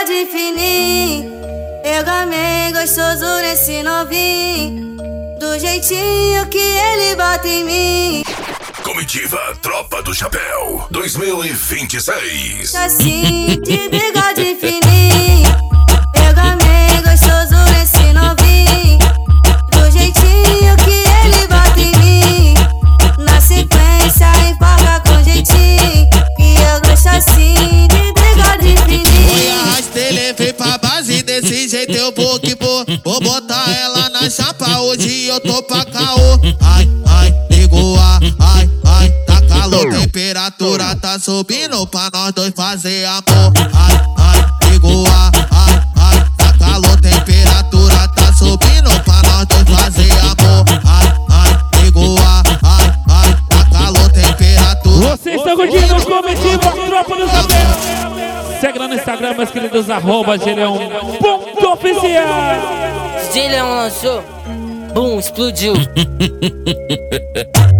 bigode fininho, eu gamei gostoso nesse novinho, do jeitinho que ele bota em mim. Comitiva Tropa do Chapéu 2026. Assim, de bigode fininho, eu gamei gostoso nesse novinho, do jeitinho que ele bota em mim. Na sequência, empolga com jeitinho, e eu gosto assim, de bigode fininho. Arrastei, levei pra base, desse jeito eu vou que vou. Vou botar ela na chapa, hoje eu tô pra caô. Ai, ai, ligou a, ai, ai, tá calor, temperatura tá subindo pra nós dois fazer amor. Ai, ai, ligou a, ai, ai, tá calor, temperatura tá subindo pra nós dois fazer amor. Ai, ai, ligou a, ai, ai, tá calor, temperatura. Vocês estão curtindo o Comitiva Tropa do Chapéu? Segue lá no Instagram, meus queridos, @gileão.oficial. DJ Leão lançou, bum, explodiu.